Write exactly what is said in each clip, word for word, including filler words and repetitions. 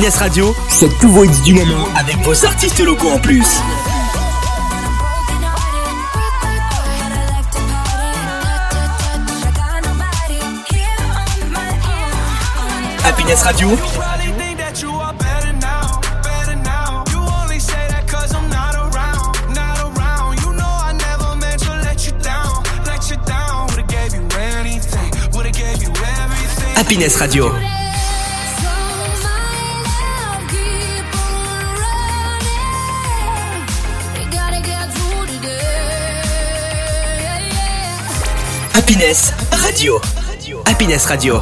Happiness Radio, c'est tous vos hits du moment avec vos artistes locaux en plus. Happiness Radio. Happiness Radio. Happiness Radio. Happiness Radio.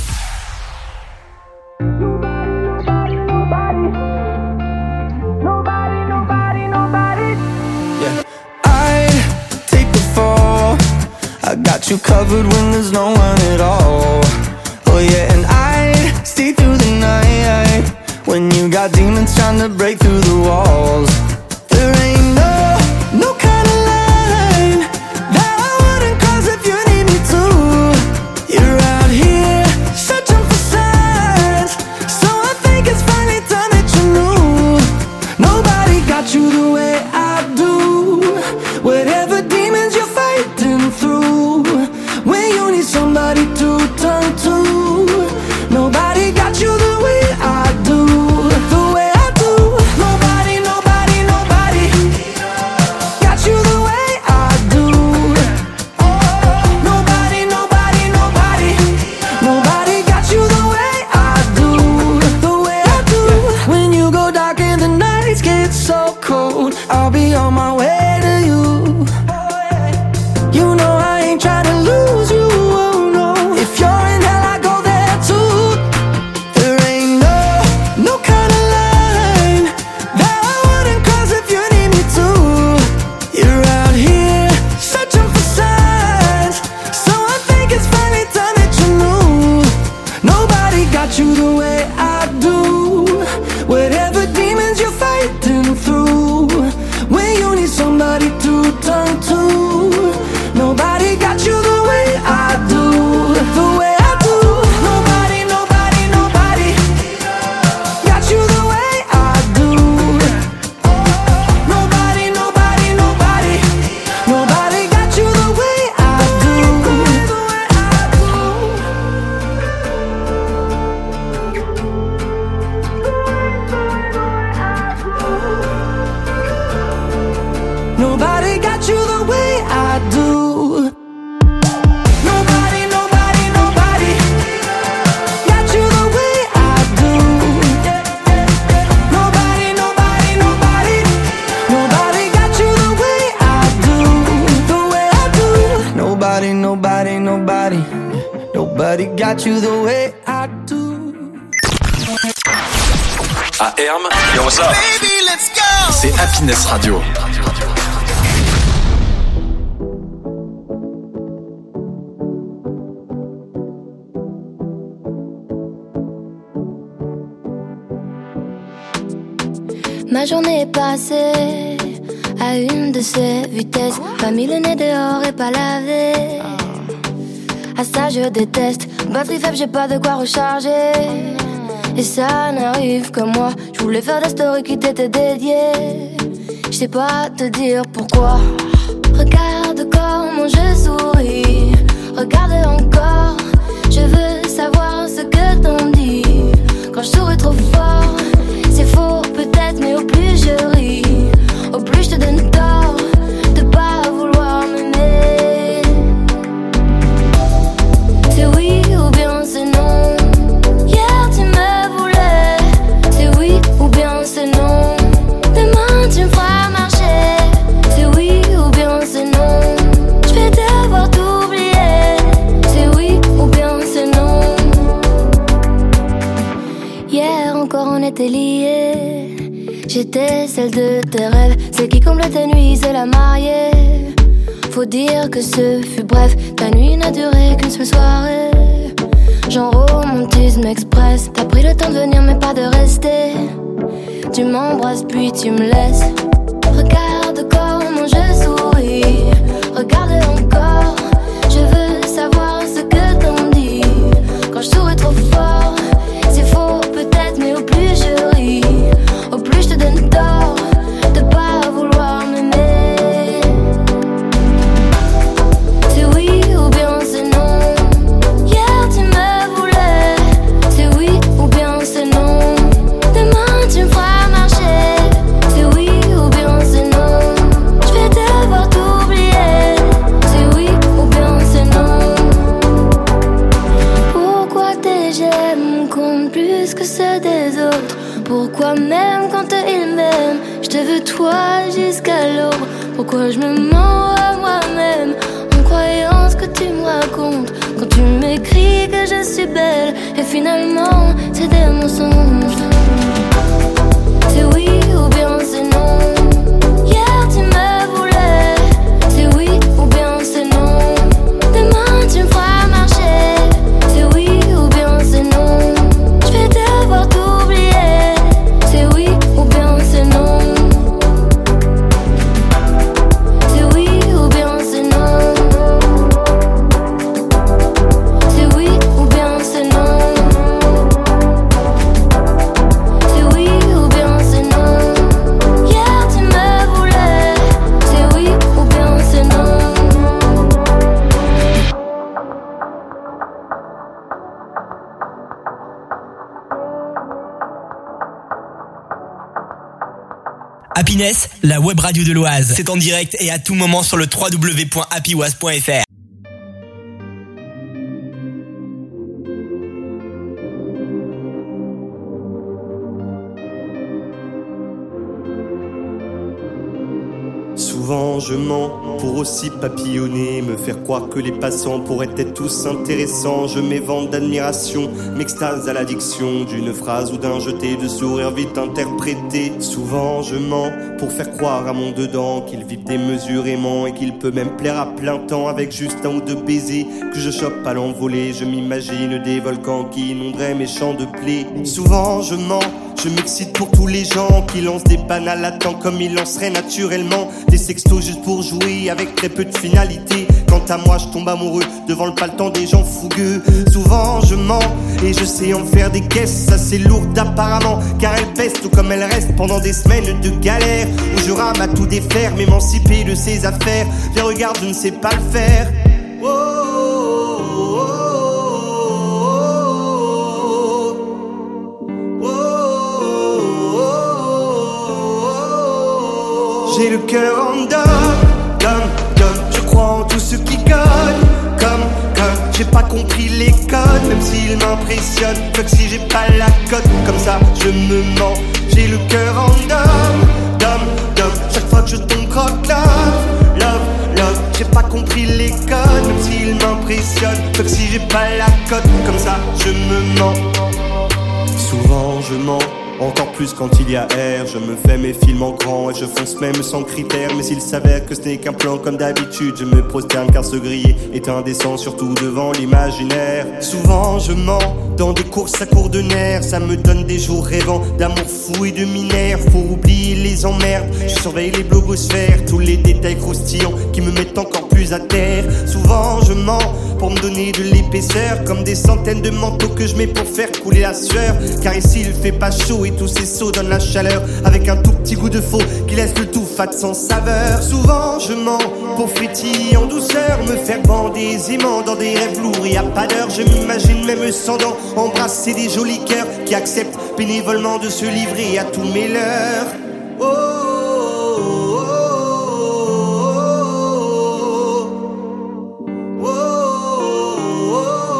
I got you covered when there's no one at all. Oh yeah, and I'd stay through the night when you got demons trying to break through the walls. There ain't no, no kind of line that I wouldn't cross if you need me to. You're out here searching for signs, so I think it's finally time that you knew. Nobody got you the way I do. Whatever demons you're fighting through, when you need somebody to turn to, nobody got you the way I do, the way I do. Nobody, nobody, nobody got you the way I do. Nobody, nobody, nobody, nobody got you the way I do, the way I do. When you go dark and the nights get so cold, I'll be on my way to you. You know I ain't trying to lose you, oh no. If you're in hell, I go there too. There ain't no, no kind of line that I wouldn't cross if you need me to. You're out here searching for signs, so I think it's finally time that you knew. Nobody got you the way I do. Whatever demons you're fighting through, when you need somebody to turn to, nobody got you the way I do, the way I do. Nobody, nobody, nobody got you the way I do. Nobody, nobody, nobody, nobody got you the way I do, the way I do. Nobody got you the way I do. Nobody, nobody, nobody got you the way I do. Nobody, nobody, nobody, nobody got you the way I do, the way I do. Nobody, nobody, nobody, nobody got you the way I do. À Herm, yo what's up? Baby, let's go. C'est Happiness Radio. Ma journée est passée à une de ces vitesses. Pas mis le nez dehors et pas lavé. À ça je déteste. Batterie faible, j'ai pas de quoi recharger. Et ça n'arrive que moi. Je voulais faire des stories qui t'étaient dédiées. Je sais pas te dire pourquoi. Regarde comment je souris. Regarde encore. Je veux savoir ce que t'en dis. Quand je souris trop fort, c'est faux peut-être, mais au plus je ris, au plus je te donne tort de pas vouloir m'aimer. C'est oui ou bien c'est non. Hier tu me voulais. C'est oui ou bien c'est non. Demain tu me feras marcher. C'est oui ou bien c'est non. Je vais devoir t'oublier. C'est oui ou bien c'est non. Hier encore on était liés. J'étais celle de tes rêves, celle qui comble tes nuits, c'est la mariée. Faut dire que ce fut bref, ta nuit n'a duré qu'une seule soirée. Genre romantisme express, t'as pris le temps de venir mais pas de rester. Tu m'embrasses puis tu me laisses. Regarde comment je souris, regarde encore. Je veux savoir ce que t'en dis. Quand je souris trop fort, c'est faux peut-être, mais au plus je pas jusqu'à l'aube? Pourquoi je me mens à moi-même en croyant ce que tu me racontes? Quand tu m'écris que je suis belle et finalement c'est des mensonges. C'est oui ou bien c'est non. Hier tu me voulais. C'est oui ou bien c'est non. Demain tu me feras marcher. C'est oui ou bien c'est non. Je vais devoir t'oublier. C'est oui ou bien c'est non. C'est oui ou bien c'est non. C'est oui ou bien c'est non. C'est oui ou bien c'est non. Hier tu me voulais. C'est oui ou bien c'est non. Happiness, la web radio de l'Oise. C'est en direct et à tout moment sur le w w w point happy oise point f r. Souvent je mens pour aussi papillonner, me faire croire que les passants pourraient être tous intéressants. Je m'évente d'admiration, m'extase à l'addiction d'une phrase ou d'un jeté de sourire vite interprété. Souvent je mens pour faire croire à mon dedans qu'il vit démesurément et qu'il peut même plaire à plein temps avec juste un ou deux baisers que je chope à l'envolée. Je m'imagine des volcans qui inonderaient mes champs de blé. Souvent je mens, je m'excite pour tous les gens qui lancent des banals à temps comme ils lanceraient naturellement des sextos juste pour jouer avec très peu de finalité. Quant à moi je tombe amoureux devant le paletant des gens fougueux. Souvent je mens et je sais en faire des caisses assez lourdes apparemment, car elles pèsent tout comme elles restent pendant des semaines de galère où je rame à tout défaire, m'émanciper de ses affaires. Viens regarde, je ne sais pas le faire. Oh, oh, oh, oh, oh. J'ai le cœur en dame, dame, dame. Je crois en tout ce qui gagne, comme, comme. J'ai pas compris les codes, même s'ils m'impressionnent. Fuck si j'ai pas la cote, comme ça je me mens. J'ai le cœur en dame, dame, dame. Chaque fois que je tombe croque love, love, love. J'ai pas compris les codes, même s'ils m'impressionnent. Fuck si j'ai pas la cote, comme ça je me mens. Souvent je mens, encore plus quand il y a air. Je me fais mes films en grand et je fonce même sans critères. Mais s'il s'avère que ce n'est qu'un plan comme d'habitude, je me prosterne car se griller est indécent, surtout devant l'imaginaire. Souvent je mens dans des courses à court de nerfs. Ça me donne des jours rêvants d'amour fou et de minère. Faut oublier les emmerdes, je surveille les blogosphères, tous les détails croustillants qui me mettent encore plus à terre. Souvent je mens pour me donner de l'épaisseur, comme des centaines de manteaux que je mets pour faire couler la sueur. Car ici il fait pas chaud et tous ces seaux donnent la chaleur, avec un tout petit goût de faux qui laisse le tout fade sans saveur. Souvent je mens pour frétiller en douceur, me faire bander aisément dans des rêves lourds. Y a pas d'heure, je m'imagine même sans dents embrasser des jolis cœurs qui acceptent bénévolement de se livrer à tous mes leurs. Oh, oh, oh, oh,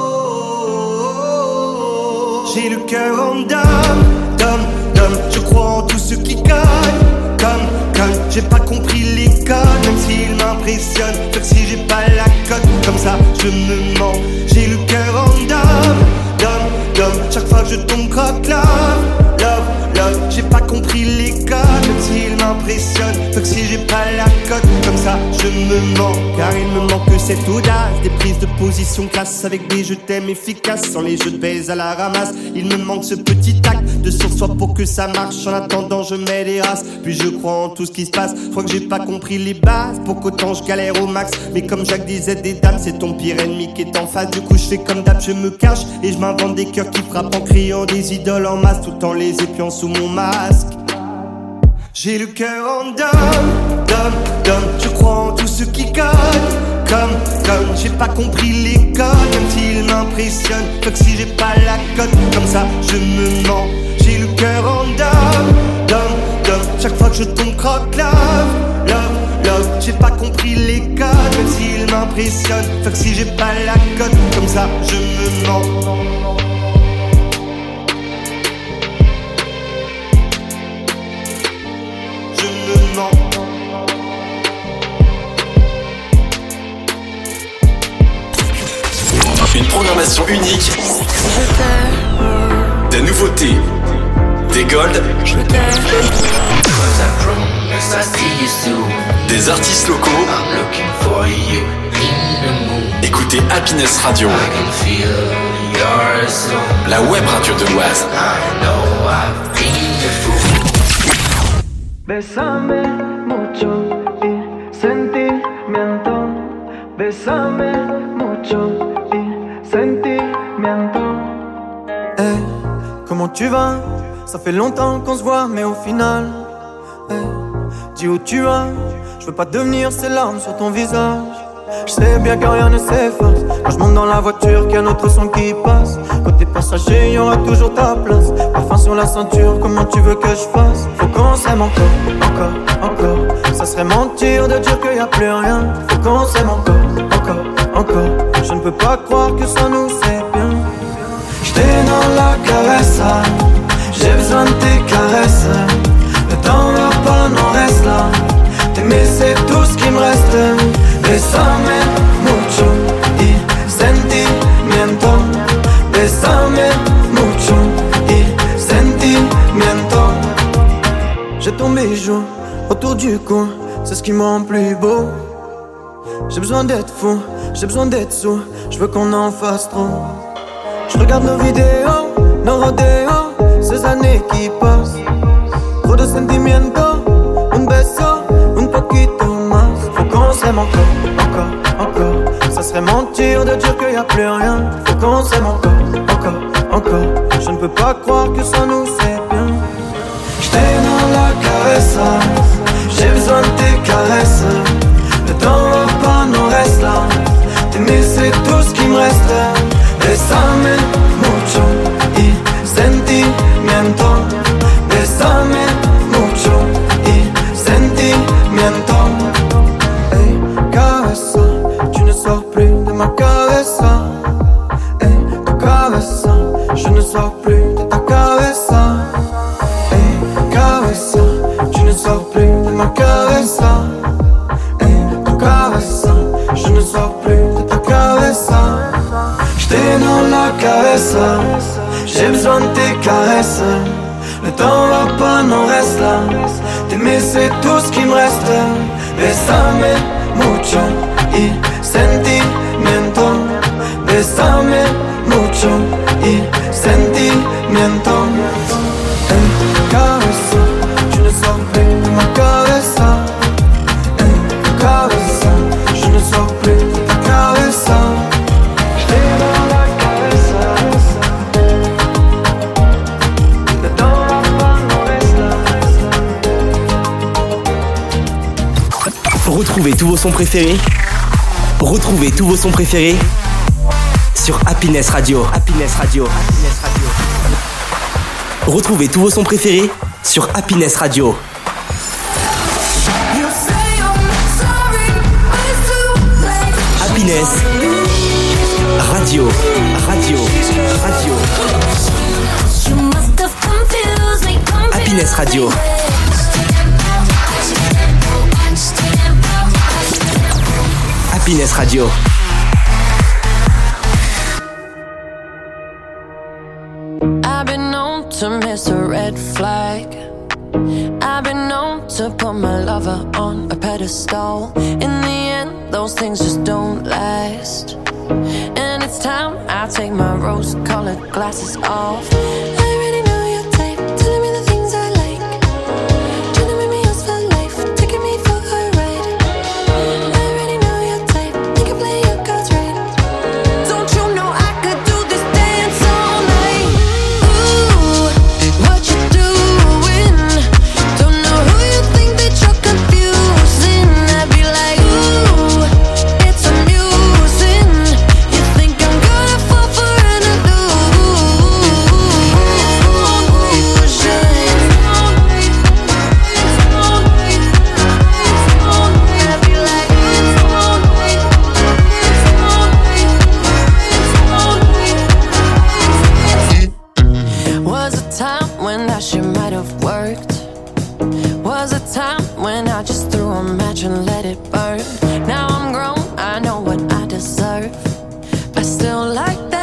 oh. J'ai le cœur en dame, dame, dame. Je crois en tout ce qui gagne, comme, comme. J'ai pas compris les codes, même s'ils m'impressionnent. Faire si j'ai pas la cote, comme ça je me mens. J'ai le cœur en dame, dame, dame. Chaque fois que je tombe croque love, love, love. J'ai pas compris les codes, même s'ils m'impressionnent. Fait que si j'ai pas la cote, comme ça je me mens. Car il me manque cette audace, des prises de position classe avec des je t'aime efficaces, sans les jeux de baise à la ramasse. Il me manque ce petit acte de sur-soi pour que ça marche. En attendant je mets les races, puis je crois en tout ce qui se passe. Je crois que j'ai pas compris les bases, pour qu'autant je galère au max. Mais comme Jacques disait des dames, c'est ton pire ennemi qui est en face. Du coup je fais comme d'hab, je me cache et je m'invente des cœurs qui frappent en criant des idoles en masse, tout en les épiant sous mon masque. J'ai le cœur en dame, dame, dame. Je crois en tout ce qui gagne, comme, comme. J'ai pas compris les codes, même s'ils m'impressionnent. Fuck si j'ai pas la cote, comme ça je me mens. J'ai le cœur en dame, dame, dame. Chaque fois que je tombe croque love, love, love. J'ai pas compris les codes, même s'ils m'impressionnent. Fuck si j'ai pas la cote, comme ça je me mens. Je me mens. programmation unique, des nouveautés, des golds, des artistes locaux. Écoutez Happiness Radio, la web radio de l'Oise. Bésame mucho y sentimiento. Bésame mucho y sentimiento. Hey, comment tu vas? Ça fait longtemps qu'on se voit, mais au final, hey, dis où tu vas. Je veux pas devenir ces larmes sur ton visage. Je sais bien que rien ne s'efface. Quand je monte dans la voiture, qu'il y a notre son qui passe. Côté passager, y aura toujours ta place. Parfum sur la ceinture, comment tu veux que je fasse? Faut qu'on s'aime encore, encore, encore. Ça serait mentir de dire qu'il y a plus rien. Faut qu'on s'aime encore, encore, encore. Je ne peux pas croire que ça nous c'est bien. J't'ai dans la caresse, j'ai besoin de tes caresses. Le temps va pas, non reste là. T'aimer c'est tout ce qui me reste. Bésame mucho y sentimiento. Bésame mucho y sentimiento. J'ai ton bijou autour du cou, c'est ce qui me rend plus beau. J'ai besoin d'être fou, j'ai besoin d'être sous. Je veux qu'on en fasse trop. Je regarde nos vidéos, nos rodéos, ces années qui passent. Trop de sentimiento, un beso, un poquito más. Faut qu'on s'aime encore, encore, encore. Ça serait mentir de dire qu'il y a plus rien. Faut qu'on s'aime encore, encore, encore. Je ne peux pas croire que ça nous c'est bien. J't'ai dans la caresse, j'ai besoin de tes caresses. Le temps va pas, non reste là. T'aimer c'est tout ce qui me reste. Bésame mucho y sentimiento. Bésame mucho y sentimiento. Hey, cabeza, tu ne sors plus de ma cabeza. Hey, tu cabeza, je ne sors plus de ta cabeza. Hey, cabeza, tu ne sors plus de ma cabeza. Hey, tu cabeza, je ne sors plus de ta cabeza. J't'ai dans la cabeza, j'ai besoin de tes caresses. Le temps va pas, non reste là. T'aimer c'est tout ce qui me reste. Bésame mucho y sentimiento. Bésame mucho y sentimiento. Hey, cabeza, tu ne sors plus de ma cabeza. Hey, cabeza, je ne sors plus de ta cabeza. J't'ai dans la cabeza. Le temps va pas, non reste là. Retrouvez tous vos sons préférés. Retrouvez tous vos sons préférés sur Happiness Radio. Happiness Radio. Happiness Radio. Retrouvez tous vos sons préférés sur Happiness Radio. Happiness Radio. Radio. Radio. Happiness Radio. Happiness Radio. I've been known to miss a red flag. I've been known to put my lover on a pedestal. In the end, those things just don't last. And it's time I take my rose-colored glasses off. I already know your type, telling me the things I like. Trying to make me yours for life, taking me for a ride. I already know your type, you can play your cards right. Don't you know I could do this dance all night? Ooh, what you doing? Don't know who you think that you're confusing. I'd be like, ooh, it's amusing. You think I'm gonna fall for an illusion? I'd be like, was a time when that shit might have worked. Was a time when I just threw a match and let it burn. Now I'm grown, I know what I deserve. I still like that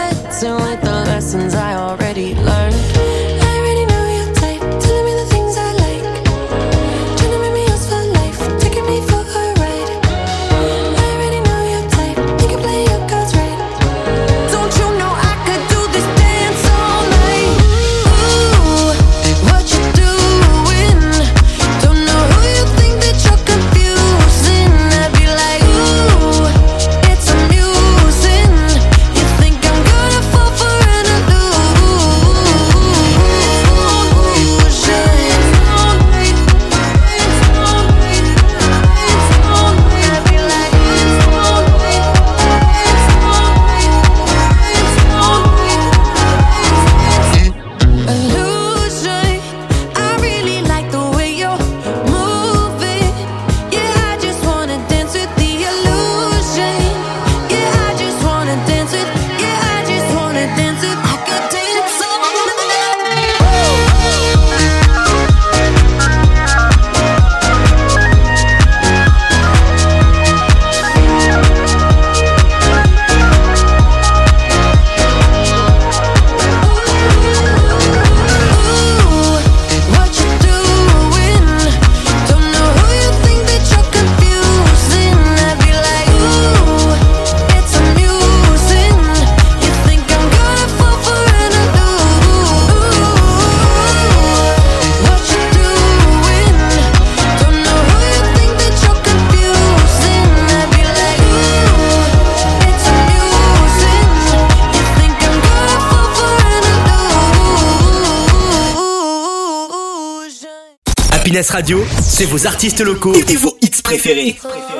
Happiness Radio, c'est vos artistes locaux et vos hits préférés.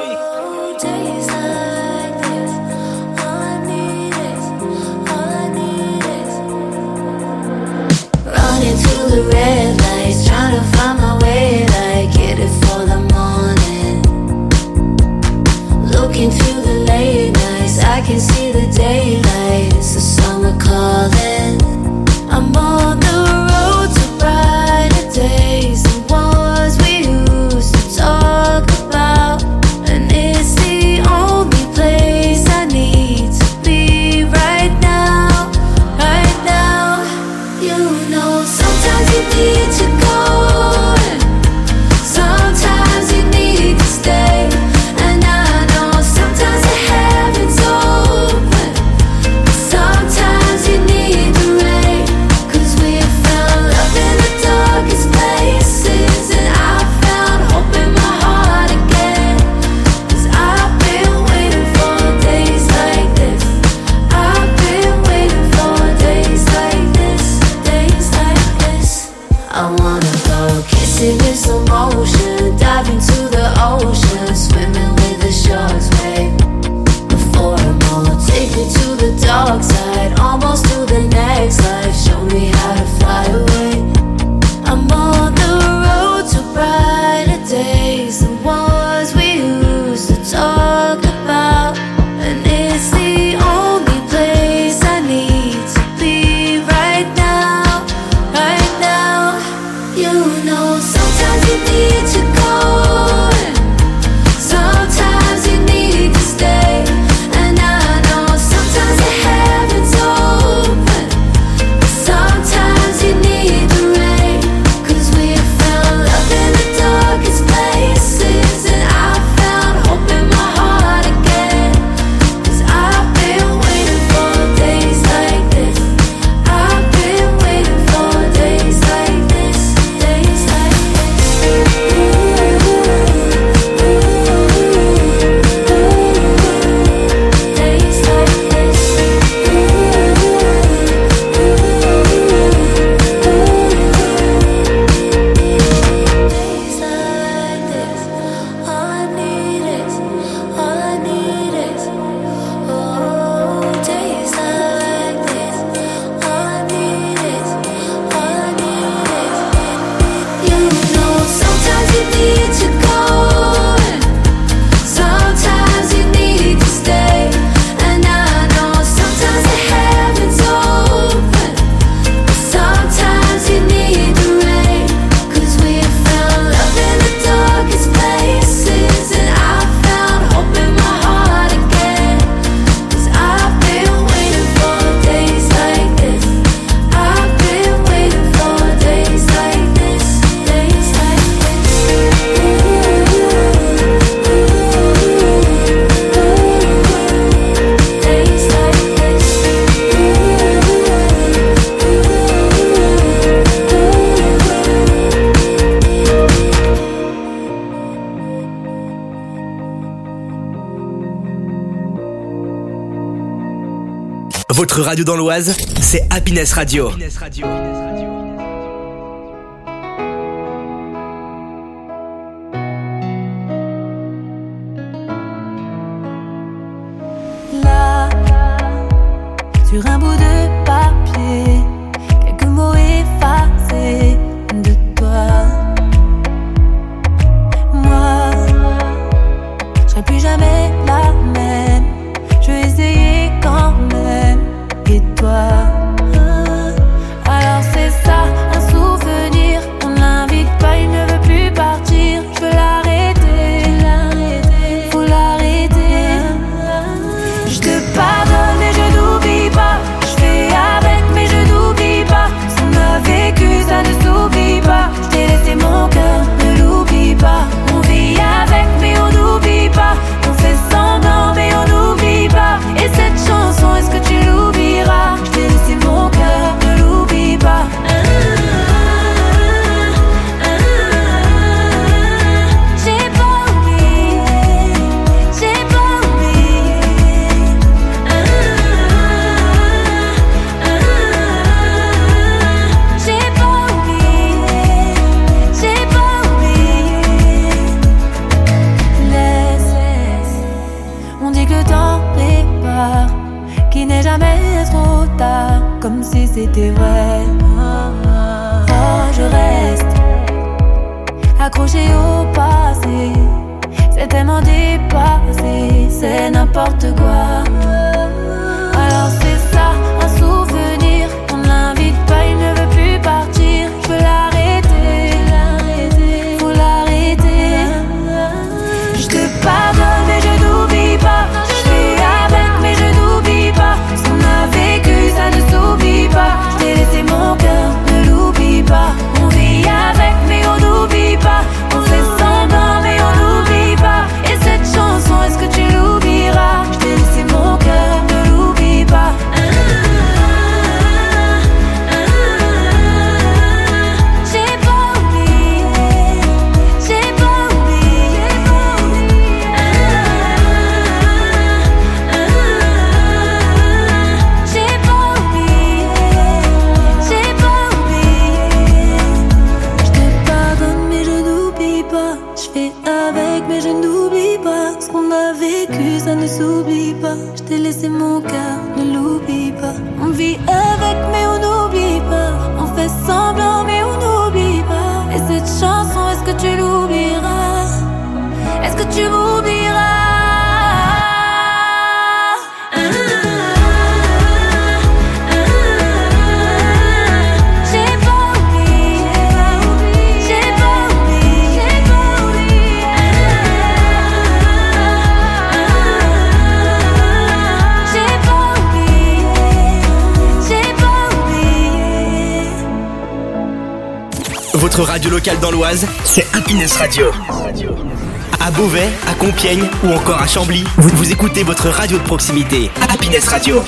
Running through the red lights, trying to find my way, like get it for the morning. Looking through the late nights, I can see the daylight. It's the summer calling. I'm on the road to brighter days, the ones we used to talk about. And it's the only place I need to be right now, right now. You know, sometimes you need to go, and sometimes you need to stay. And I know sometimes the heavens open, sometimes you need the rain. Cause we have found love in the darkest places, and I found hope in my heart again. Cause I've been waiting for days like this, I've been waiting for days like this, days like this. I wanna go kissing in slow motion, dive into the ocean, swimming with the sharks, babe. Before I'm old, take me to the dark side, almost to the next life. Show me how to fly away. I'm on the road to brighter days, the ones we used to talk about. And it's the only place I need to be right now, right now. You know, sometimes you need to go, and sometimes you need to stay. And I know sometimes the heavens open, sometimes you need the rain. Cause we have found love in the darkest places, and I found hope in my heart again. Cause I've been waiting for days like this, I've been waiting for days like this, days like days like this. Days like this, all I need is, all I need is, oh, days like this, all I need is, all I need is. You know, sometimes you need to go, and sometimes you need to stay. And I know sometimes the heavens open, sometimes you need the rain. Cause we have found love in the darkest places, and I found hope in my heart again. Cause I've been waiting for days like this, I've been waiting for days like this, days like this. Days like this. Votre radio dans l'Oise, c'est Happiness Radio. Là, sur un bout de papier, quelques mots effacés de toi. Moi, je serai plus jamais la même, je vais essayer quand même. Et toi, alors c'est ça, un souvenir. On l'invite pas, il ne veut plus partir. Je veux l'arrêter, faut l'arrêter. Je te pardonne et je n'oublie pas. Je fais comme si c'était vrai. Oh, je reste accroché au passé. C'est tellement dépassé, c'est n'importe quoi. Alors c'est ça, un souvenir. On l'invite pas, il ne veut plus partir. Je veux l'arrêter, faut l'arrêter. Je te pardonne mais je n'oublie pas. Je fais avec mais je n'oublie pas. Ce qu'on a vécu ça ne s'oublie pas. Je t'ai laissé mon cœur, ne l'oublie pas. On vit avec mais on n'oublie pas. On fait semblant mais on n'oublie pas. Et cette chanson, est-ce que tu l'oublieras? Je t'ai laissé mon cœur, ne l'oublie pas. J'ai pas oublié, j'ai pas oublié. J'ai pas oublié, j'ai pas oublié. Je te pardonne mais je n'oublie pas. Je fais avec mais je n'oublie pas. Ce qu'on a vécu ça ne s'oublie pas. Je t'ai laissé mon cœur, ne l'oublie pas. On vit avec mais on n'oublie pas. On fait semblant mais on n'oublie pas. Et cette chanson, est-ce que tu l'oublieras? Est-ce que tu m'oublieras? J'ai pas oublié, j'ai pas oublié, j'ai pas oublié. J'ai pas oublié, j'ai pas oublié. Votre radio locale dans l'Oise, c'est Happiness Radio. À Beauvais, à Compiègne ou encore à Chambly, vous, vous écoutez votre radio de proximité, Happiness Radio.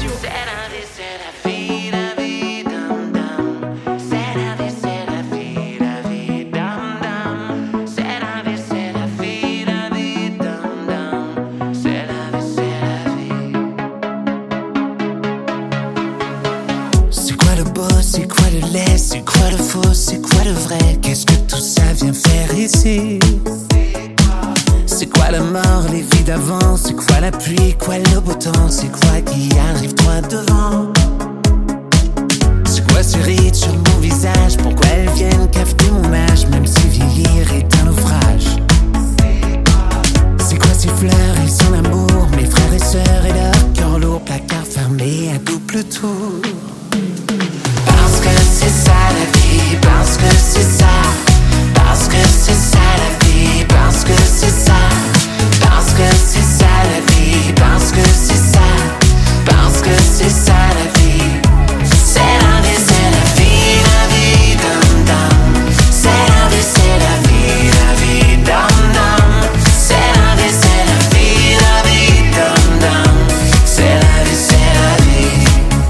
C'est quoi le beau, c'est quoi le laid, c'est quoi le faux, c'est quoi le vrai? Qu'est-ce que tout ça vient faire ici? C'est quoi la mort, les vies d'avant? C'est quoi la pluie, quoi le beau temps? C'est quoi qui arrive droit devant? C'est quoi ces rides sur mon visage? Pourquoi elles viennent cafeter mon âge? Même si vieillir est un naufrage. C'est quoi ces fleurs et son amour? Mes frères et sœurs et leur cœur lourd, placard fermé à double tour. Parce que c'est ça la vie, parce que c'est ça, parce que c'est ça la vie, parce que c'est ça, parce que c'est ça la vie, parce que c'est ça, parce que c'est ça la vie. C'est la vie, c'est la vie, la vie, dum dum. C'est la vie, c'est la vie, la vie, dum dum. C'est la vie, c'est la vie, la vie, dum dum. C'est la vie, c'est la vie.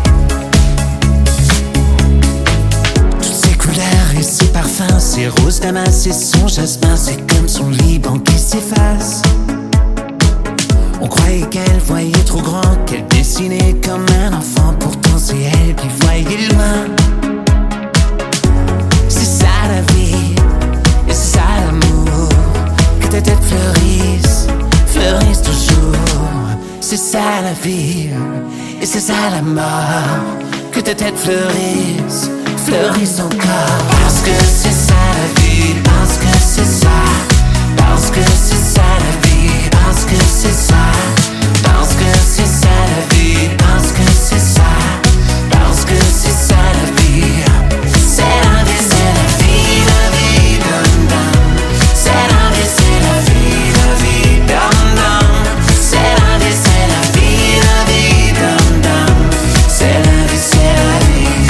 Toutes ces couleurs et ces parfums, ces roses damas et son jasmin, c'est comme son Liban qui s'efface. On croyait qu'elle voyait trop grand, qu'elle dessinait comme un enfant. Pourtant c'est elle qui voyait loin. C'est ça la vie, et c'est ça l'amour. Que ta tête fleurisse, fleurisse toujours. C'est ça la vie, et c'est ça la mort. Que ta tête fleurisse, fleurisse encore. Parce que c'est ça la vie, parce que c'est ça, parce que c'est ça la vie, parce que c'est ça, parce que c'est ça la vie, parce que c'est ça, parce que c'est ça la vie. C'est la vie, c'est la vie, la vie, dum dum. C'est la vie, c'est la vie, la vie, dum dum. C'est la vie, c'est la vie, la vie, dum dum. C'est la vie, c'est la vie.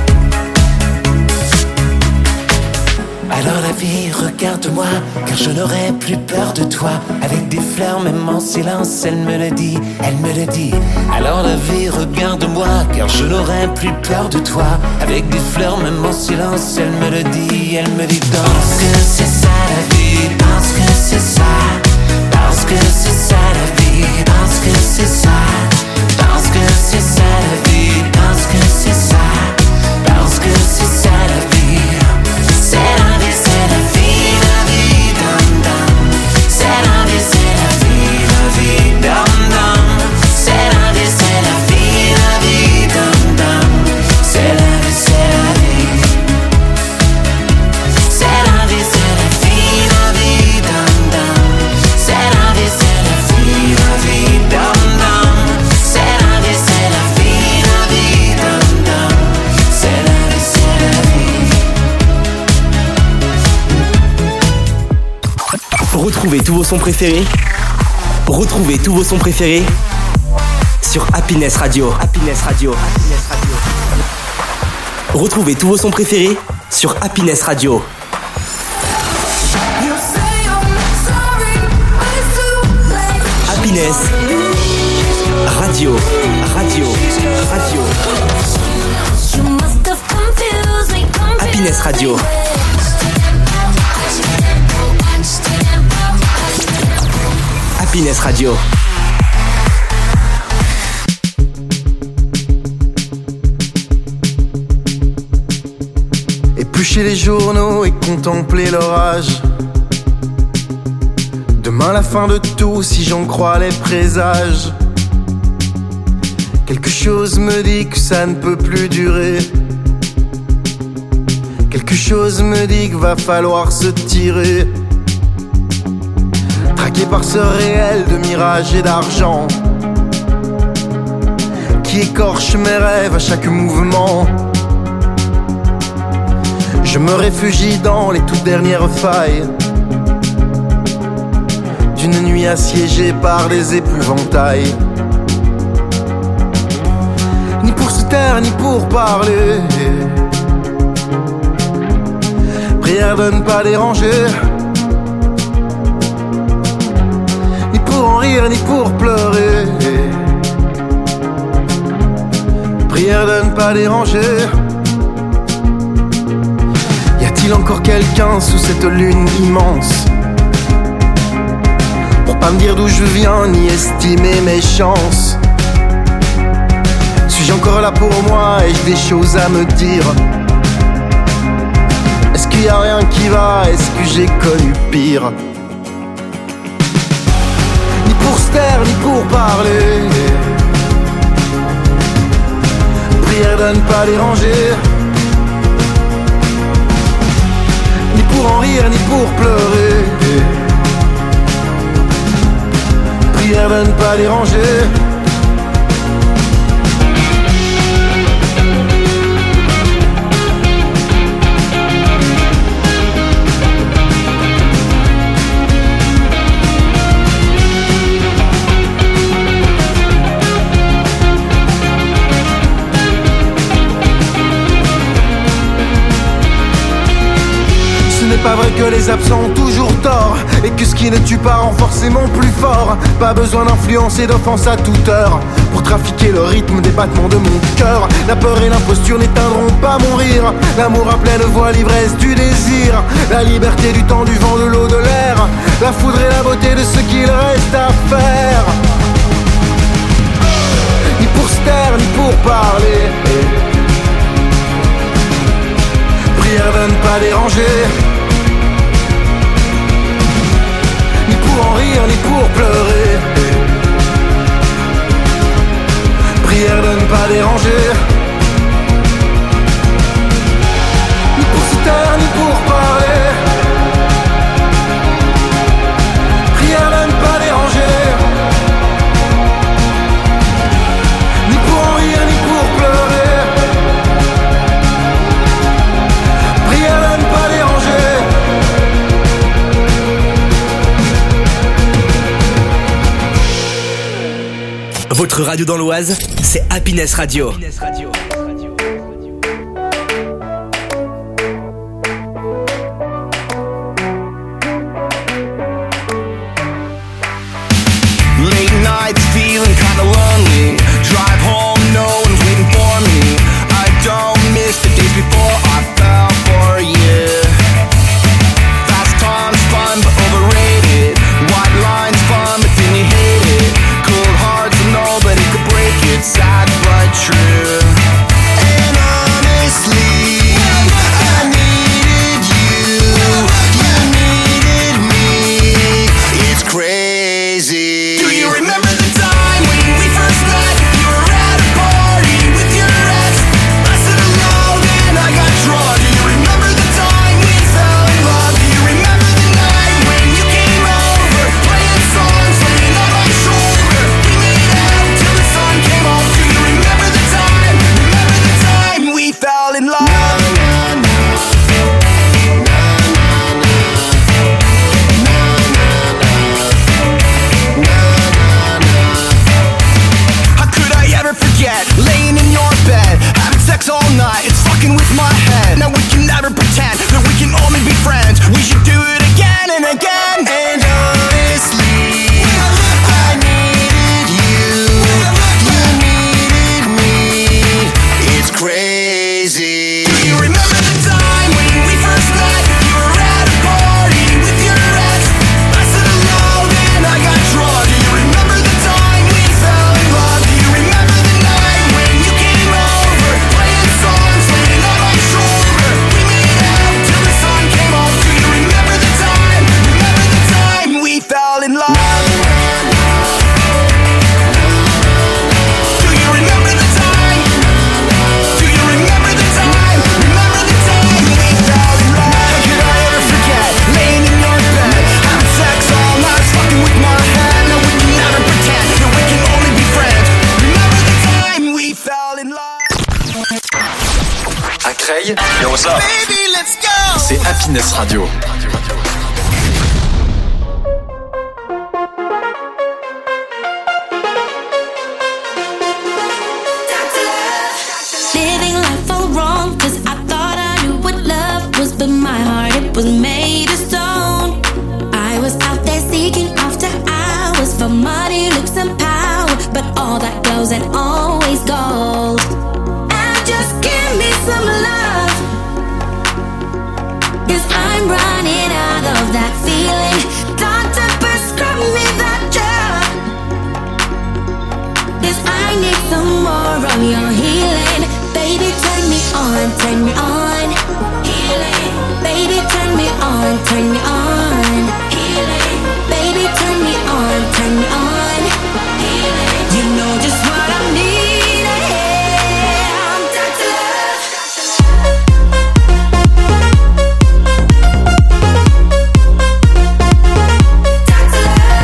Alors la vie, regarde-moi, car je n'aurai plus peur de toi. Avec des fleurs, même en silence, elle me le dit, elle me le dit. Alors la vie, regarde-moi, car je n'aurai plus peur de toi. Avec des fleurs, même en silence, elle me le dit, elle me dit. Parce que c'est ça la vie, parce que c'est ça, parce que c'est ça la vie, parce que c'est ça, parce que c'est ça la vie, parce que c'est ça, parce que c'est ça la vie. C'est la vie, c'est la vie, la vie, dum dum. C'est la vie, c'est la vie, la vie, dum dum. C'est la vie, c'est la vie, la vie, dum dum. Retrouvez tous vos sons préférés. Retrouvez tous vos sons préférés sur Happiness Radio. Happiness Radio. Happiness Radio. Retrouvez tous vos sons préférés sur Happiness Radio. Happiness Radio. Radio. Radio. Happiness Radio. Happiness Radio. Éplucher les journaux et contempler l'orage. Demain la fin de tout si j'en crois les présages. Quelque chose me dit que ça ne peut plus durer. Quelque chose me dit qu'il va falloir se tirer. Traqué par ce réel de mirages et d'argent qui écorche mes rêves à chaque mouvement. Je me réfugie dans les toutes dernières failles d'une nuit assiégée par des épouvantails. Ni pour se taire, ni pour parler. Prière de ne pas déranger. Ni pour en rire, ni pour pleurer. Prière de ne pas déranger. Y a-t-il encore quelqu'un sous cette lune immense pour pas me dire d'où je viens, ni estimer mes chances? Suis-je encore là pour moi? Ai-je des choses à me dire? Est-ce qu'il y a rien qui va? Est-ce que j'ai connu pire? Ni pour se taire, ni pour parler. Prière de ne pas déranger. Ni pour en rire, ni pour pleurer. Prière de ne pas déranger. C'est pas vrai que les absents ont toujours tort et que ce qui ne tue pas rend forcément plus fort. Pas besoin d'influence et d'offense à toute heure pour trafiquer le rythme des battements de mon cœur. La peur et l'imposture n'éteindront pas mon rire. L'amour à pleine voix, l'ivresse du désir. La liberté du temps, du vent, de l'eau, de l'air. La foudre et la beauté de ce qu'il reste à faire. Ni pour se taire, ni pour parler. Prière de ne pas déranger. Ni pour en rire, ni pour pleurer. Prière de ne pas déranger. Ni pour se taire, ni pour parler. Prière de ne pas déranger. Ni pour en rire, ni pour pleurer. Prière de ne pas déranger. Votre radio dans l'Oise, c'est Happiness Radio. Happiness Radio. Late nights feeling kinda lonely. Drive home, no one's waiting for me. I don't miss the days before I fell for you. Fast times fun but overrated. White lines fun but then you hate it. Cold hearts and nobody could break it. Sad but true. Yo, what's up? Baby, let's go. C'est Happiness Radio. Living life all wrong, cause I thought I knew what love was, but my heart, it was made of stone. I was out there seeking after hours for money, looks and power, but all that goes and always gold. And just give me some love, cause I'm running out of that feeling. Doctor, prescribe me that drug, cause I need some more of your healing. Baby, turn me on, turn me on. Healing. Baby, turn me on, turn me on. Healing. Baby, turn me on, turn me on. Healing. You know just what I need. I'm Doctor Love. Doctor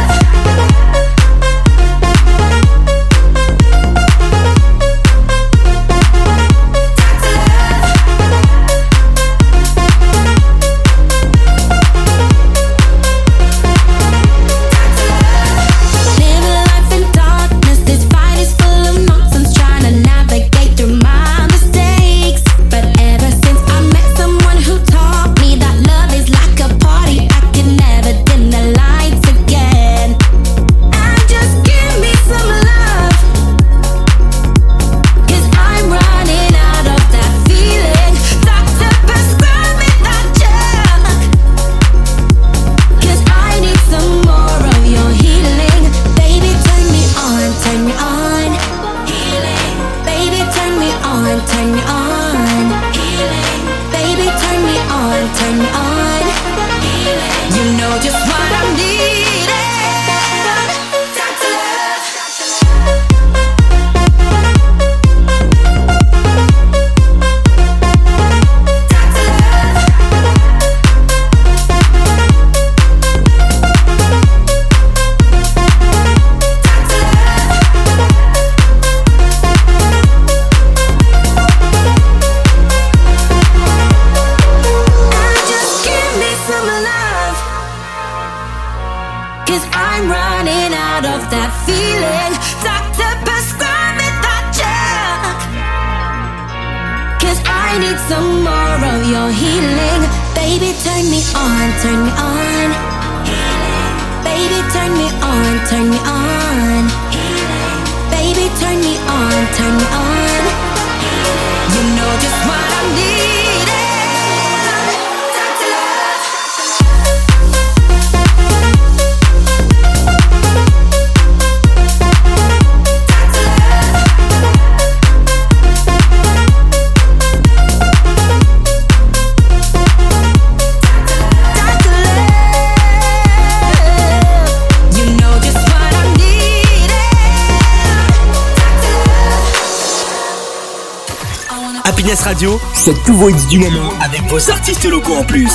Happiness Radio, c'est tout vos hits du moment avec vos artistes locaux en plus.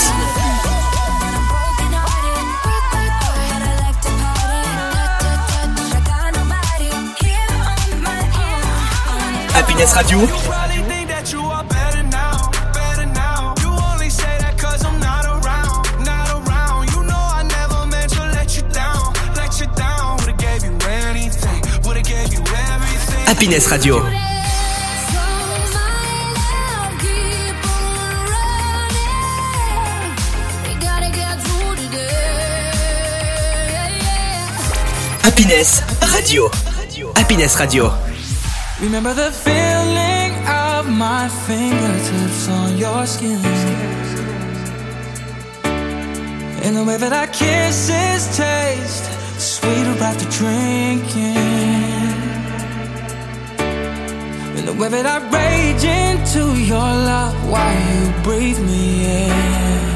Happiness Radio. Happiness Radio. Happiness Radio. Happiness Radio. Remember the feeling of my fingertips on your skin, and the way that our kisses taste sweeter after drinking, and the way that I rage into your love while you breathe me in,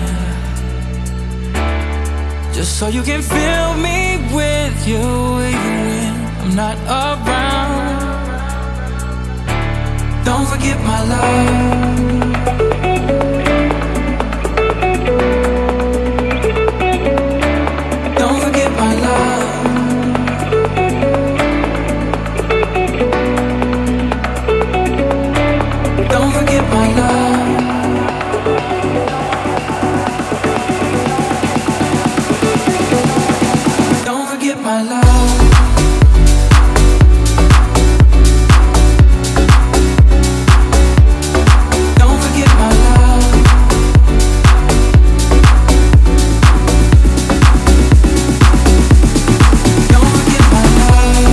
just so you can fill me with you even when I'm not around. Don't forget my love. Don't forget my love. Don't forget my love. my love. Don't forget my love. Don't forget my love.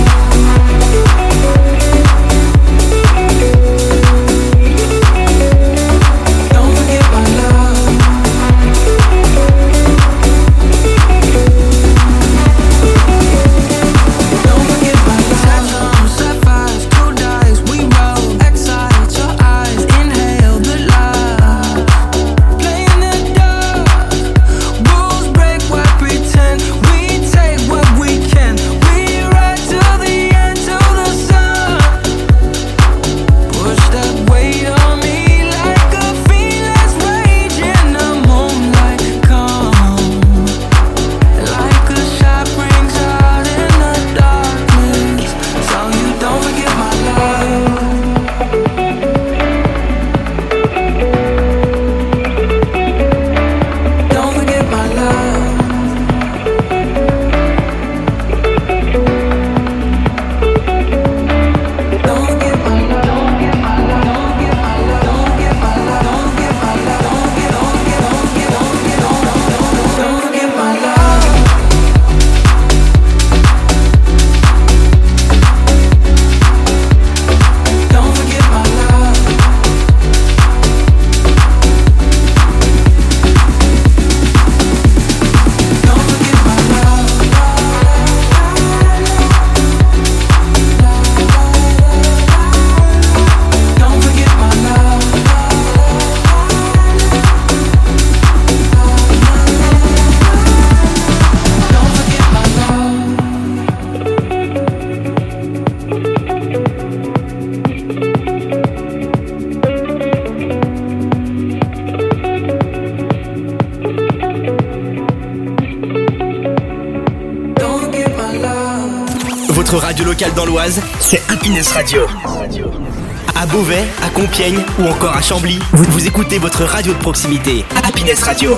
Don't forget my love. Don't forget my love. Saffron, sapphires, cold eyes, we roll. Excite your eyes, inhale the light. Play in the dark, rules break what pretend. We take what we can. We ride till the end, till the sun. Push that weight on me like a fearless rage in the moonlight. Come, like a shot rings out in the darkness. So you don't forget my love. Don't forget my love. Don't forget my love. Don't get my love. Don't get my love. Don't get my love. Don't get my love. Don't get. Don't get. Don't get. Don't get. Don't don't don't forget my love. Don't forget my love. Don't forget my love. Don't forget my love. Don't forget my love. Don't forget my love. Votre radio locale dans l'Oise, c'est Happiness Radio. À Beauvais, à Compiègne ou encore à Chambly, vous, vous écoutez votre radio de proximité, Happiness Radio.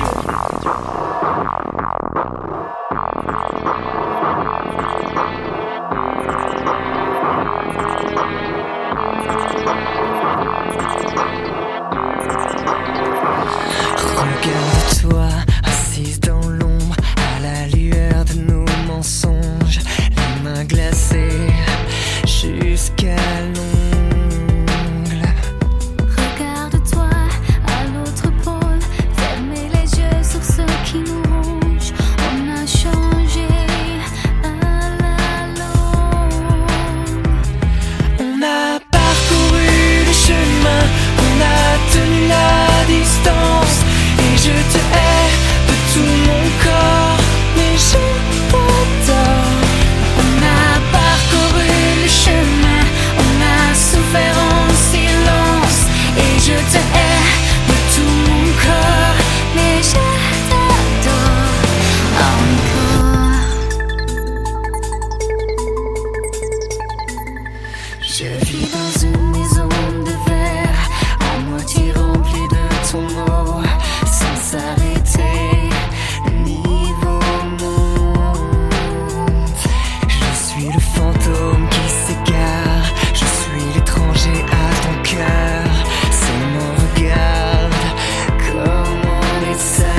Regarde-toi, assise dans l'ombre, à la lueur de nos mensonges, les mains glacées jusqu'à l'ongle. Regarde-toi à l'autre pôle, fermez les yeux sur ce qui nous ronge. On a changé à la longue. On a parcouru le chemin, on a tenu la distance. Et je te hais de tout mon corps, mais je t'adore. On a parcouru le chemin, on a souffert en silence. Et je te hais de tout mon corps, mais je t'adore encore. Je vis dans une maison de verre, à moitié remplie de ton mot, sans s'arrêter, le niveau monte. Je suis le fantôme qui s'égare, je suis l'étranger à ton cœur. Seulement regarde comment on est seul.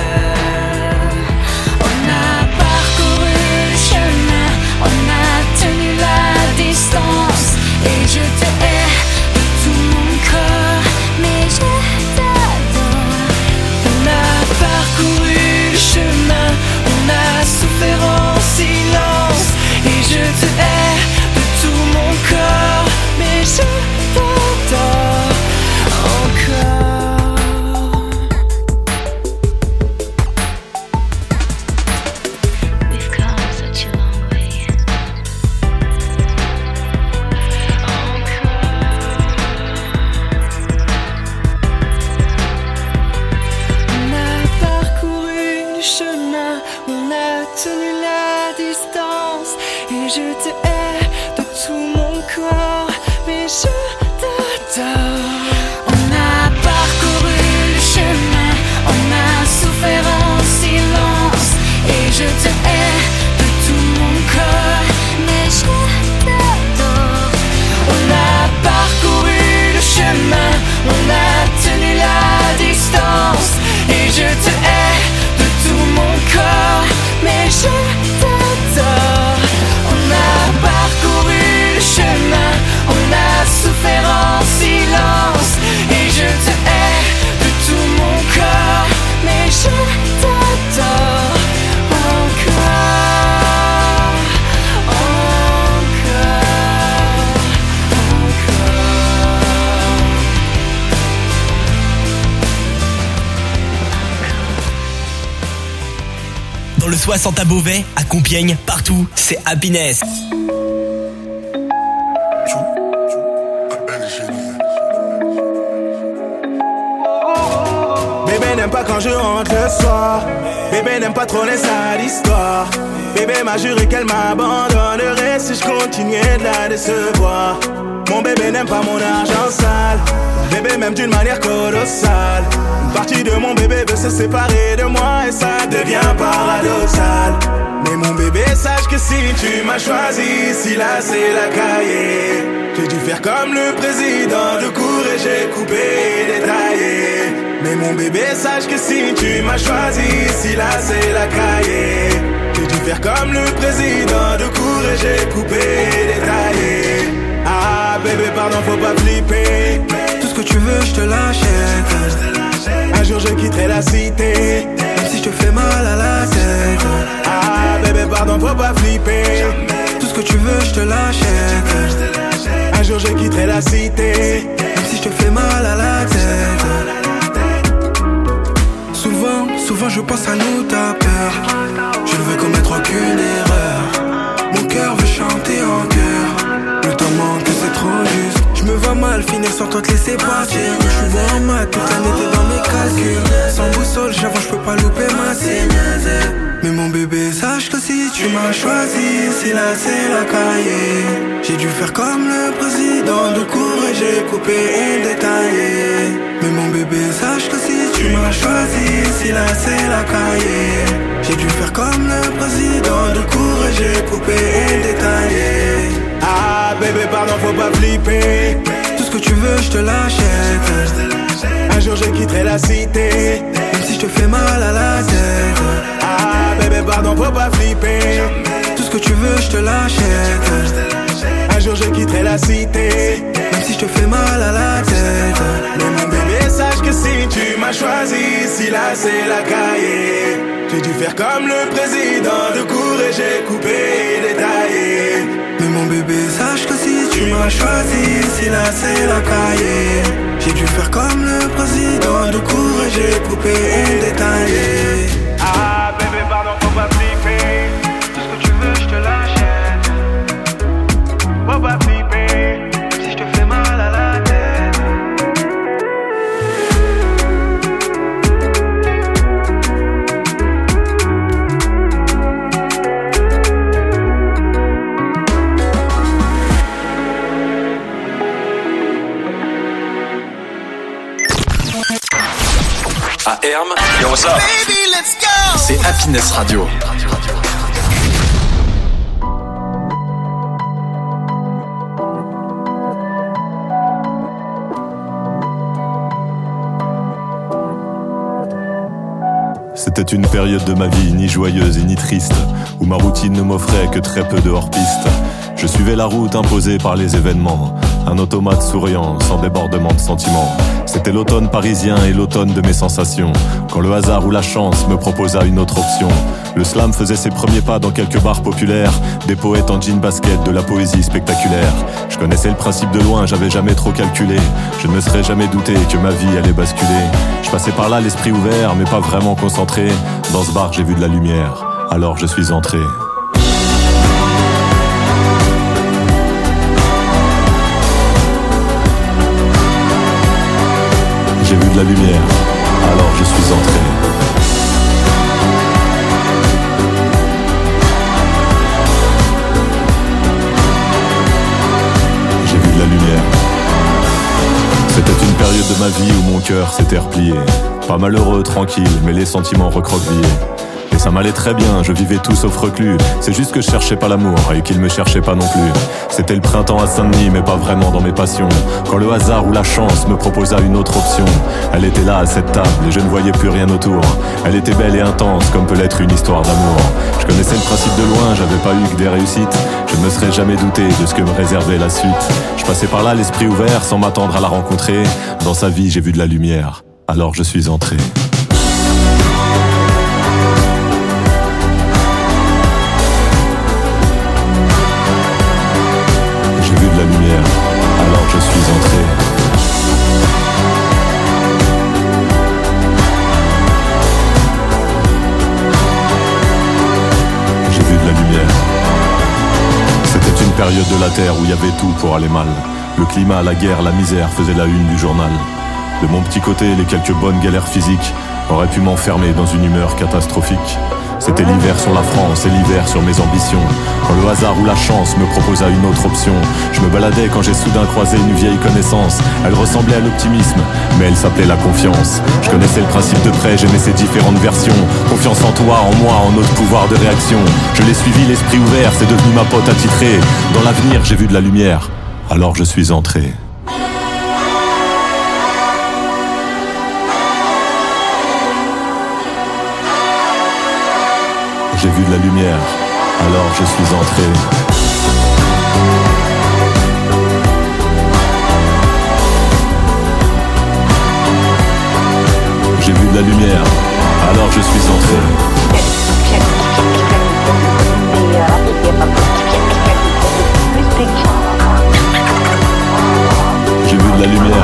On a parcouru le chemin, on a tenu la distance. Et je te hais de tout mon corps, mais je t'adore. On a parcouru le chemin, on a souffert en silence. Et je te hais de tout mon corps, mais je t'adore encore. We've come such a long way. On a parcouru le chemin, on a tenu la distance. Et je te hais de tout mon corps, mais je t'adore. On a parcouru le chemin, on a souffert en silence. Et je te hais de tout soixante à Beauvais, à Compiègne, partout, c'est Happiness. Bébé n'aime pas quand je rentre le soir. Bébé n'aime pas trop les sales histoires. Bébé m'a juré qu'elle m'abandonnerait si je continuais de la décevoir. Mon bébé n'aime pas mon argent sale. Bébé m'aime d'une manière colossale. Une partie de mon bébé veut se séparer de moi et ça devient paradoxal. Mais mon bébé, sache que si tu m'as choisi, si là c'est la cahier, j'ai dû faire comme le président de cour et j'ai coupé et détaillé. Mais mon bébé, sache que si tu m'as choisi, si là c'est la cahier, j'ai dû faire comme le président de cour et j'ai coupé et détaillé. Ah bébé pardon faut pas flipper. Tout ce que tu veux je te l'achète. Un jour je quitterai la cité, même si je te fais mal à la tête. Ah bébé pardon faut pas flipper. Tout ce que tu veux je te l'achète. Un jour je quitterai la cité, même si je te fais mal à la tête. Souvent, souvent je pense à nous ta peur. Je ne veux commettre aucune erreur. Mon cœur veut chanter en chœur. Le temps manque, c'est trop juste. Je me vois mal finir sans toi te laisser partir. Je suis bon en maths, toute l'année t'es dans mes calculs. Sans boussole, j'avoue, je peux pas louper ma cible. Mais mon bébé, sache que si tu m'as choisi, si là c'est la cahier, j'ai dû faire comme le président de cour et j'ai coupé et détaillé. Mais mon bébé, sache que si tu m'as choisi, si là c'est la cahier, j'ai dû faire comme le président de cour et j'ai coupé et détaillé. Ah bébé pardon faut pas flipper. Tout ce que tu veux je te l'achète. Un jour je quitterai la cité, même si je te fais mal à la tête. Ah bébé pardon faut pas flipper. Tout ce que tu veux je te l'achète. Un jour je quitterai la cité, même si je te fais mal à la tête. Mais mon bébé sache que si tu m'as choisi, si là c'est la cahier, j'ai dû faire comme le président de cour et j'ai coupé et détaillé. Mais mon bébé sache que si tu m'as choisi, si là c'est la cahier, j'ai dû faire comme le président de cour et j'ai coupé et détaillé. Ah bébé pardon faut pas flipper. Tout ce que tu veux je te l'achète. Faut pas flipper, même si je te fais mal à la tête. À Herm, yo what's up? Baby, let's go! C'est Happiness Radio. C'était une période de ma vie ni joyeuse et ni triste, où ma routine ne m'offrait que très peu de hors-piste. Je suivais la route imposée par les événements, un automate souriant, sans débordement de sentiments. C'était l'automne parisien et l'automne de mes sensations, quand le hasard ou la chance me proposa une autre option. Le slam faisait ses premiers pas dans quelques bars populaires, des poètes en jean basket, de la poésie spectaculaire. Je connaissais le principe de loin, j'avais jamais trop calculé. Je ne me serais jamais douté que ma vie allait basculer. Je passais par là l'esprit ouvert, mais pas vraiment concentré. Dans ce bar j'ai vu de la lumière, alors je suis entré. J'ai vu de la lumière, alors je suis entré. J'ai vu de la lumière. C'était une période de ma vie où mon cœur s'était replié. Pas malheureux, tranquille, mais les sentiments recroquevillés. Et ça m'allait très bien, je vivais tout sauf reclus. C'est juste que je cherchais pas l'amour et qu'il me cherchait pas non plus. C'était le printemps à Saint-Denis, mais pas vraiment dans mes passions. Quand le hasard ou la chance me proposa une autre option. Elle était là à cette table et je ne voyais plus rien autour. Elle était belle et intense comme peut l'être une histoire d'amour. Je connaissais le principe de loin, j'avais pas eu que des réussites. Je ne me serais jamais douté de ce que me réservait la suite. Je passais par là l'esprit ouvert sans m'attendre à la rencontrer. Dans sa vie j'ai vu de la lumière, alors je suis entré. J'ai vu de la lumière, alors je suis entré. période de la Terre où il y avait tout pour aller mal. Le climat, la guerre, la misère faisaient la une du journal. De mon petit côté, les quelques bonnes galères physiques auraient pu m'enfermer dans une humeur catastrophique. C'était l'hiver sur la France et l'hiver sur mes ambitions. Quand le hasard ou la chance me proposa une autre option, je me baladais quand j'ai soudain croisé une vieille connaissance. Elle ressemblait à l'optimisme, mais elle s'appelait la confiance. Je connaissais le principe de prêt, j'aimais ses différentes versions. Confiance en toi, en moi, en notre pouvoir de réaction. Je l'ai suivi, l'esprit ouvert, c'est devenu ma pote attitrée. Dans l'avenir, j'ai vu de la lumière, alors je suis entré. J'ai vu de la lumière, alors je suis entré. J'ai vu de la lumière, alors je suis entré. J'ai vu de la lumière.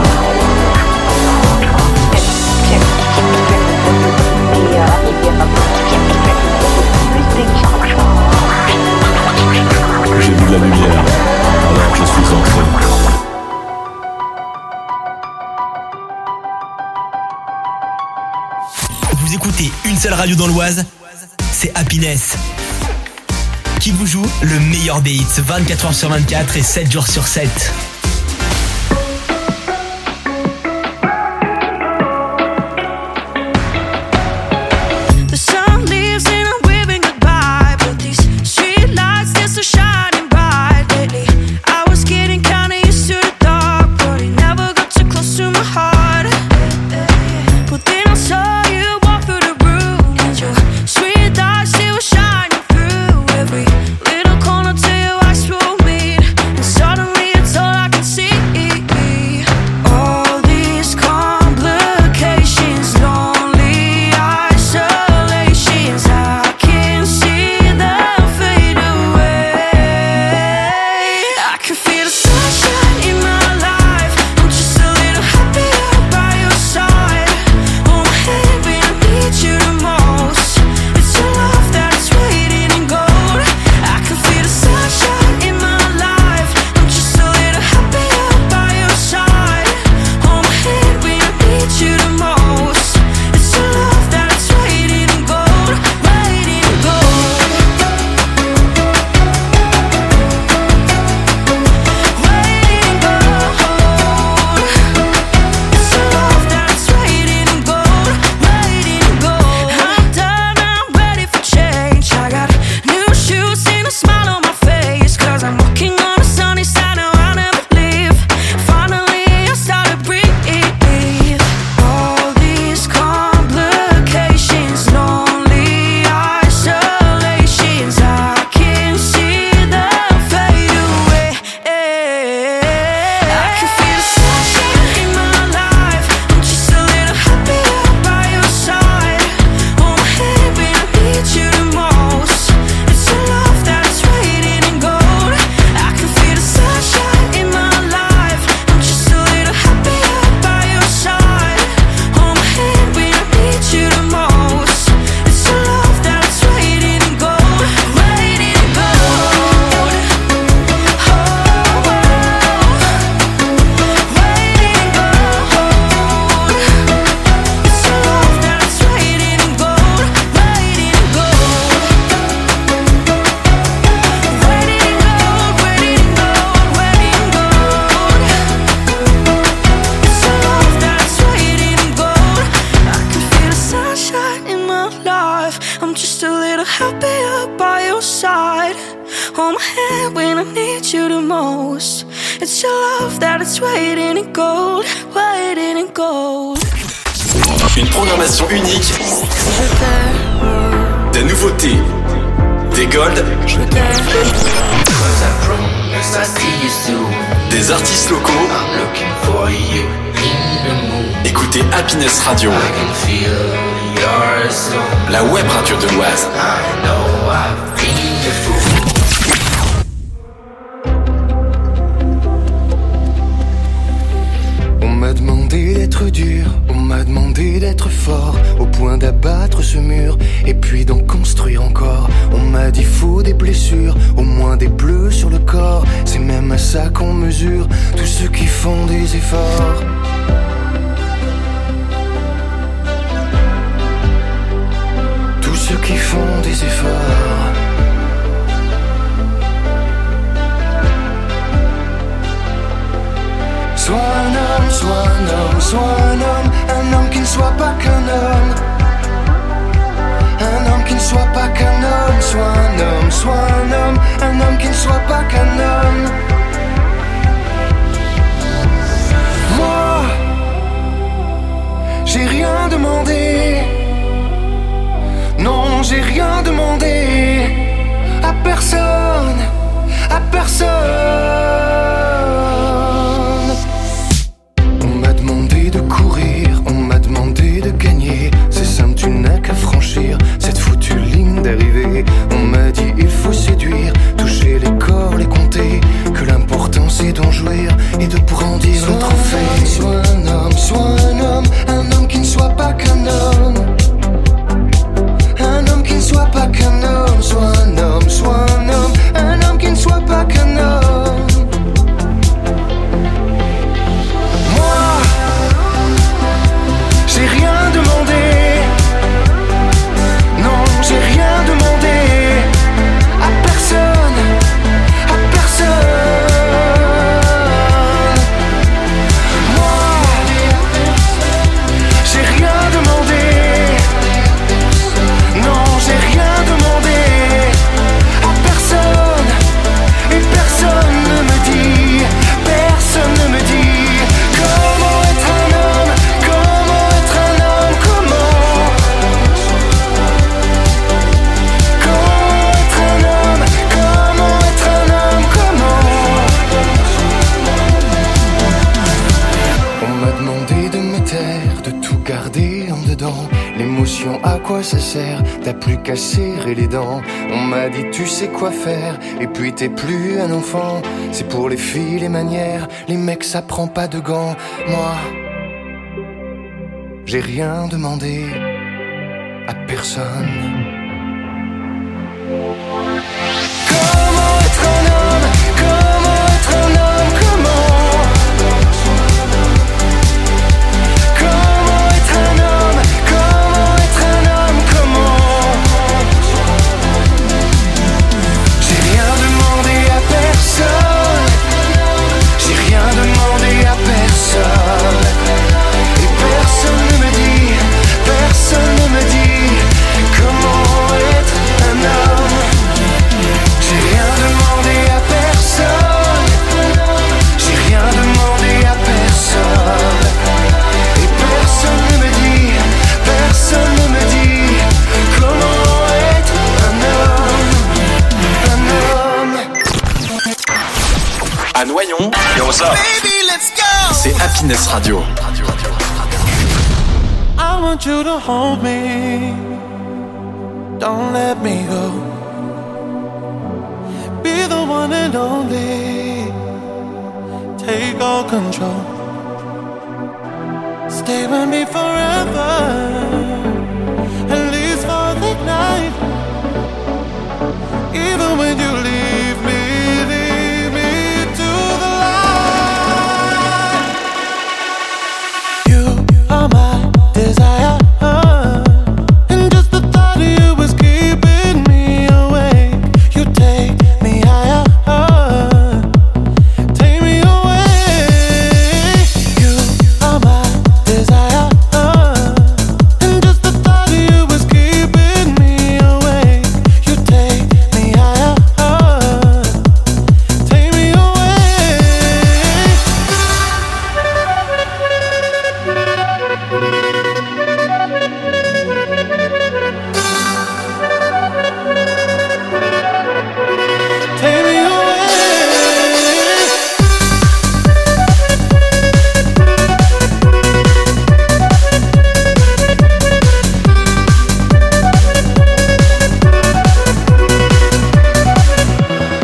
J'ai vu de la lumière, alors je suis entré. Vous écoutez une seule radio dans l'Oise, c'est Happiness. Qui vous joue le meilleur des hits vingt-quatre heures sur vingt-quatre et sept jours sur sept. Une programmation unique, des nouveautés, des golds, des artistes locaux. Écoutez Happiness Radio, la web radio de l'Oise. On m'a demandé d'être dur, on m'a demandé d'être fort, au point d'abattre ce mur, et puis d'en construire encore. On m'a dit faut des blessures, au moins des bleus sur le corps, à ça qu'on mesure tous ceux qui font des efforts. Tous ceux qui font des efforts. Sois un homme, sois un homme, sois un homme, un homme qui ne soit pas qu'un homme. Un homme qui ne soit pas qu'un homme, sois un homme, sois un homme, un homme qui ne soit pas qu'un homme. Moi, j'ai rien demandé. Non, j'ai rien demandé à personne, à personne. On m'a demandé de courir, on m'a demandé de gagner. C'est simple, tu n'as qu'à franchir cette foutue ligne d'arrivée. On m'a dit il faut séduire, toucher les corps, les compter. Que l'important c'est d'en jouir et de brandir le trophée. Sois un homme, sois un homme, un homme qui ne soit pas qu'un homme. Un homme qui ne soit pas qu'un homme, sois un homme, sois un homme, un homme qui ne soit pas qu'un homme. Moi, j'ai rien demandé. Non, j'ai rien demandé à personne, à personne. Moi, j'ai rien demandé. Non, j'ai rien demandé à personne. Et personne ne me dit, personne ne me dit comment être un homme, comment être un homme, comment. Comment être un homme, comment être un homme, comment. On m'a demandé de me taire, de tout garder en dedans. L'émotion, à quoi ça sert? T'as plus qu'à serrer les dents. On m'a dit tu sais quoi faire, et puis t'es plus un enfant. C'est pour les filles les manières, les mecs ça prend pas de gants. Moi, j'ai rien demandé à personne. Comment être un homme, comment être un homme, comment. Comment être un homme, comment être un homme, comment. J'ai rien demandé à personne. J'ai rien demandé à personne. Et personne ne me dit, personne ne me dit comment être un homme. J'ai rien demandé à personne. J'ai rien demandé à personne. Et personne ne me dit, personne ne me dit comment être un homme, un homme. À Noyon, yo, what's up? Baby, let's go. C'est Happiness Radio. I want you to hold me. Don't let me go. Be the one and only. Take all control. Stay with me forever. At least for the night.